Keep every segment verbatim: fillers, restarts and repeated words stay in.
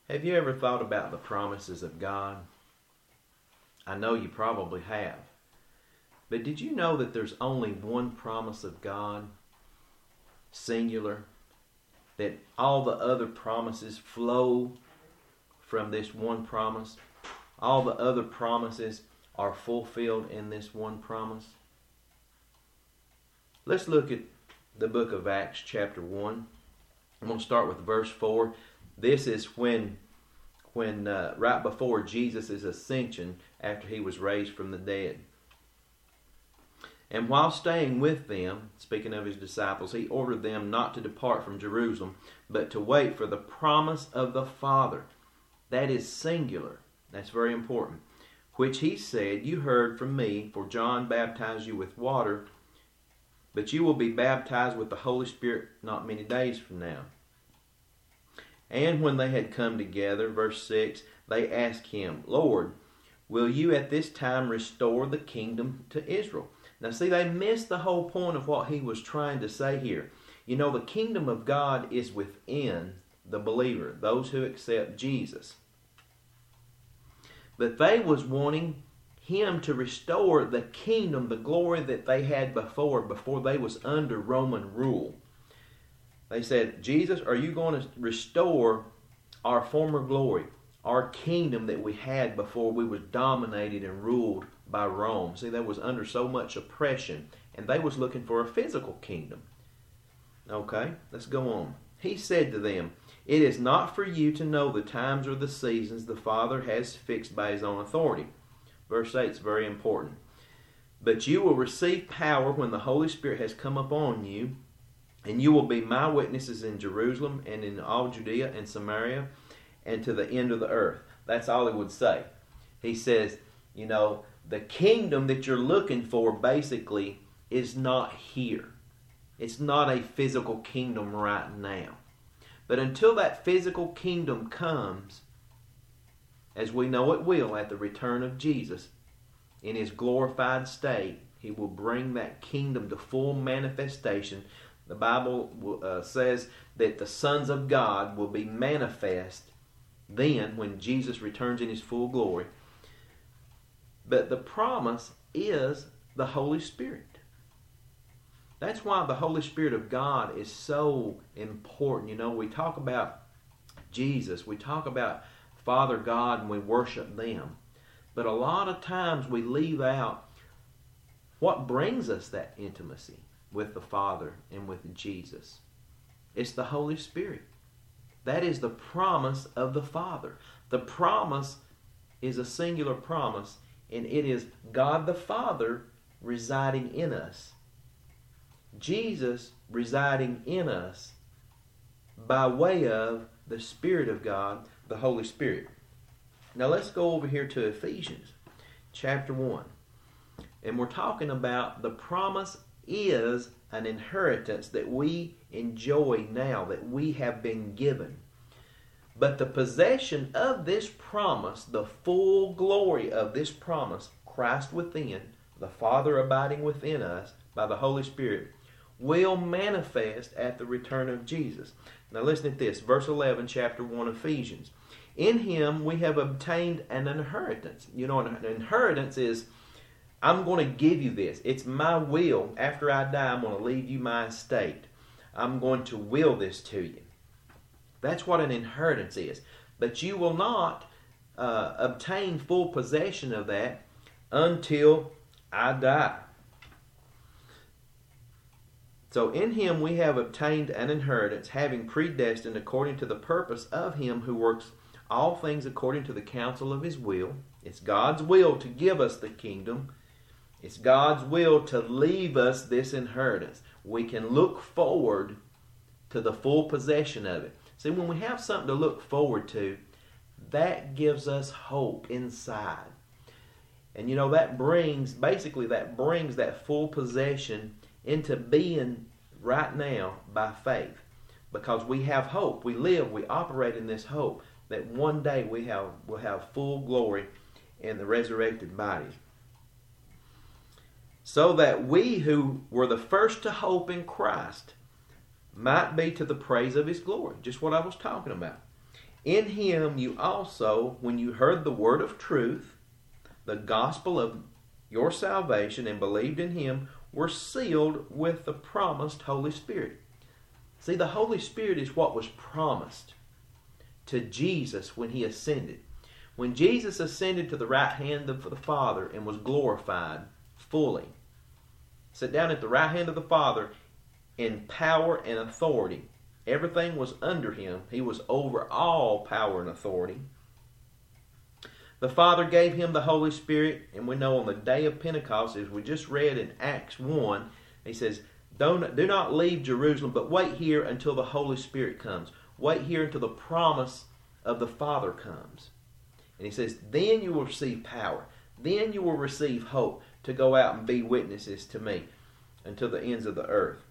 Have you ever thought about the promises of God? I know you probably have. But did you know that there's only one promise of God, singular, that all the other promises flow from this one promise? All the other promises are fulfilled in this one promise? Let's look at the book of Acts chapter one. I'm going to start with verse four. This is when, when uh, right before Jesus' ascension after he was raised from the dead. And while staying with them, speaking of his disciples, he ordered them not to depart from Jerusalem, but to wait for the promise of the Father. That is singular. That's very important. Which he said, you heard from me, for John baptized you with water, but you will be baptized with the Holy Spirit not many days from now. And when they had come together, verse six, they asked him, Lord, will you at this time restore the kingdom to Israel? Now see, they missed the whole point of what he was trying to say here. You know, the kingdom of God is within the believer, those who accept Jesus. But they was wanting him to restore the kingdom, the glory that they had before, before they was under Roman rule. They said, Jesus, are you going to restore our former glory, our kingdom that we had before we was dominated and ruled by Rome? See, they was under so much oppression, and they was looking for a physical kingdom. Okay, let's go on. He said to them, it is not for you to know the times or the seasons the Father has fixed by his own authority. Verse eight is very important. But you will receive power when the Holy Spirit has come upon you, and you will be my witnesses in Jerusalem and in all Judea and Samaria and to the end of the earth. That's all he would say. He says, you know, the kingdom that you're looking for basically is not here. It's not a physical kingdom right now. But until that physical kingdom comes, as we know it will at the return of Jesus, in his glorified state, he will bring that kingdom to full manifestation. The Bible uh, says that the sons of God will be manifest then when Jesus returns in his full glory. But the promise is the Holy Spirit. That's why the Holy Spirit of God is so important. You know, we talk about Jesus, we talk about Father God, and we worship them. But a lot of times we leave out what brings us that intimacy with the Father and with Jesus. It's the Holy Spirit. That is the promise of the Father. The promise is a singular promise, and it is God the Father residing in us. Jesus residing in us by way of the Spirit of God, the Holy Spirit. Now let's go over here to Ephesians chapter one. And we're talking about the promise is an inheritance that we enjoy now, that we have been given. But the possession of this promise, the full glory of this promise, Christ within, the Father abiding within us by the Holy Spirit, will manifest at the return of Jesus. Now listen to this, verse eleven, chapter one, Ephesians. In him we have obtained an inheritance. You know, an inheritance is, I'm going to give you this. It's my will. After I die, I'm going to leave you my estate. I'm going to will this to you. That's what an inheritance is. But you will not uh, obtain full possession of that until I die. So in him we have obtained an inheritance, having predestined according to the purpose of him who works all things according to the counsel of his will. It's God's will to give us the kingdom. It's God's will to leave us this inheritance. We can look forward to the full possession of it. See, when we have something to look forward to, that gives us hope inside. And you know, that brings, basically that brings that full possession into being right now by faith. Because we have hope. We live, we operate in this hope that one day we have will have full glory in the resurrected bodies. So that we who were the first to hope in Christ might be to the praise of his glory. Just what I was talking about. In him you also, when you heard the word of truth, the gospel of your salvation, and believed in him, were sealed with the promised Holy Spirit. See, the Holy Spirit is what was promised to Jesus when he ascended. When Jesus ascended to the right hand of the Father and was glorified fully, sat down at the right hand of the Father in power and authority. Everything was under him. He was over all power and authority. The Father gave him the Holy Spirit, and we know on the day of Pentecost, as we just read in Acts one, he says, Don't, do not leave Jerusalem, but wait here until the Holy Spirit comes. Wait here until the promise of the Father comes. And he says, then you will receive power. Then you will receive hope to go out and be witnesses to me until the ends of the earth.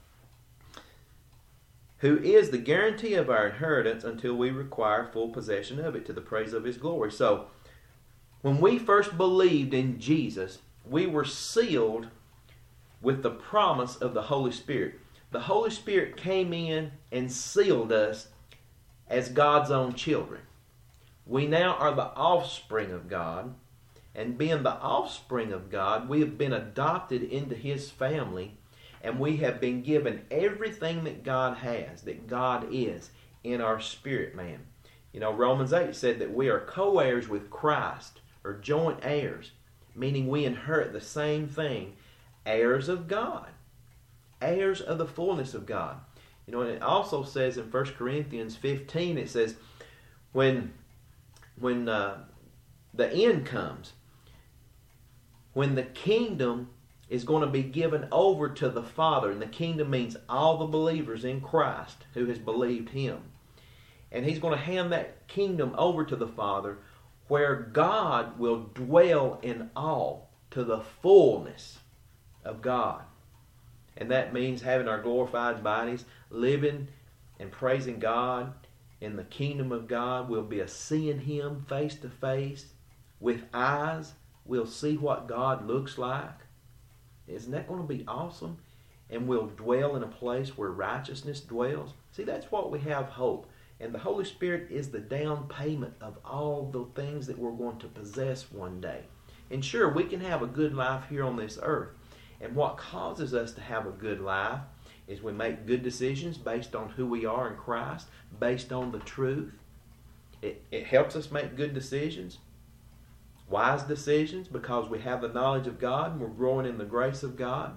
Who is the guarantee of our inheritance until we require full possession of it to the praise of his glory. So, when we first believed in Jesus, we were sealed with the promise of the Holy Spirit. The Holy Spirit came in and sealed us as God's own children. We now are the offspring of God, and being the offspring of God, we have been adopted into his family, and we have been given everything that God has, that God is, in our spirit man. You know, Romans eight said that we are co-heirs with Christ, or joint heirs, meaning we inherit the same thing, heirs of God, heirs of the fullness of God. You know, and it also says in First Corinthians fifteen, it says, when, when uh, the end comes, when the kingdom is going to be given over to the Father, and the kingdom means all the believers in Christ who has believed him. And he's going to hand that kingdom over to the Father, where God will dwell in all to the fullness of God. And that means having our glorified bodies, living and praising God in the kingdom of God. We'll be a seeing him face to face with eyes. We'll see what God looks like. Isn't that going to be awesome? And we'll dwell in a place where righteousness dwells. See, that's what we have hope. And the Holy Spirit is the down payment of all the things that we're going to possess one day. And sure, we can have a good life here on this earth. And what causes us to have a good life is we make good decisions based on who we are in Christ, based on the truth. It, it helps us make good decisions, wise decisions, because we have the knowledge of God and we're growing in the grace of God.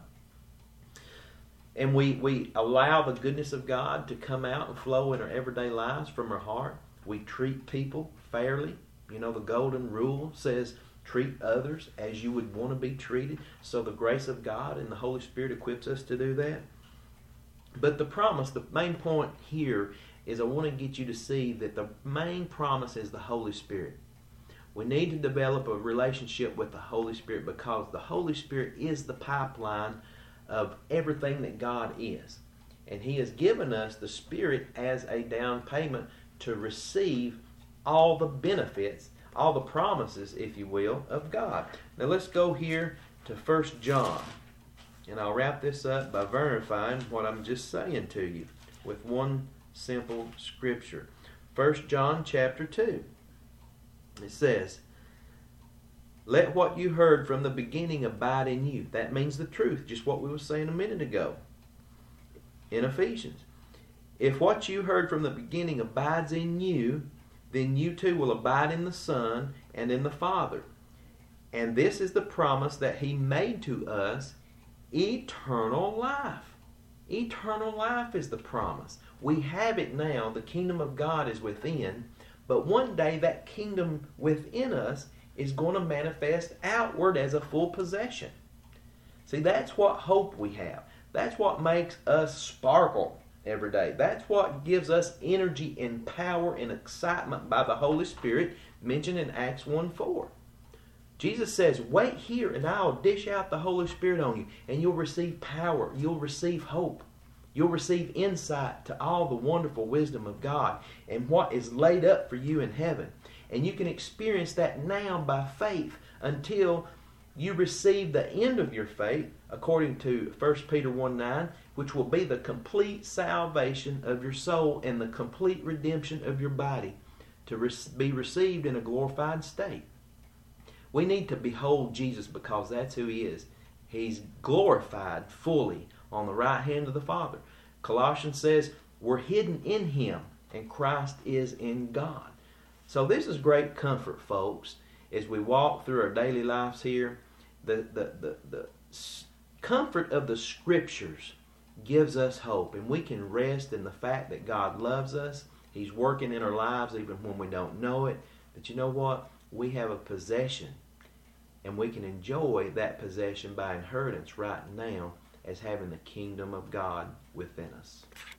And we, we allow the goodness of God to come out and flow in our everyday lives from our heart. We treat people fairly. You know, the golden rule says, treat others as you would want to be treated. So the grace of God and the Holy Spirit equips us to do that. But the promise, the main point here is I want to get you to see that the main promise is the Holy Spirit. We need to develop a relationship with the Holy Spirit, because the Holy Spirit is the pipeline of everything that God is. And he has given us the Spirit as a down payment to receive all the benefits, all the promises, if you will, of God. Now let's go here to First John. And I'll wrap this up by verifying what I'm just saying to you with one simple scripture. First John chapter two. It says, let what you heard from the beginning abide in you. That means the truth, just what we were saying a minute ago in Ephesians. If what you heard from the beginning abides in you, then you too will abide in the Son and in the Father. And this is the promise that he made to us, eternal life. Eternal life is the promise. We have it now. The kingdom of God is within. But one day that kingdom within us is going to manifest outward as a full possession. See, that's what hope we have. That's what makes us sparkle every day. That's what gives us energy and power and excitement by the Holy Spirit mentioned in Acts one four. Jesus says, wait here and I'll dish out the Holy Spirit on you, and you'll receive power. You'll receive hope. You'll receive insight to all the wonderful wisdom of God and what is laid up for you in heaven. And you can experience that now by faith until you receive the end of your faith, according to First Peter one nine, which will be the complete salvation of your soul and the complete redemption of your body. to re- be received in a glorified state. We need to behold Jesus because that's who he is. He's glorified fully on the right hand of the Father. Colossians says we're hidden in him and Christ is in God. So this is great comfort, folks, as we walk through our daily lives here. The, the, the, the comfort of the Scriptures gives us hope, and we can rest in the fact that God loves us. He's working in our lives even when we don't know it. But you know what? We have a possession, and we can enjoy that possession by inheritance right now as having the kingdom of God within us.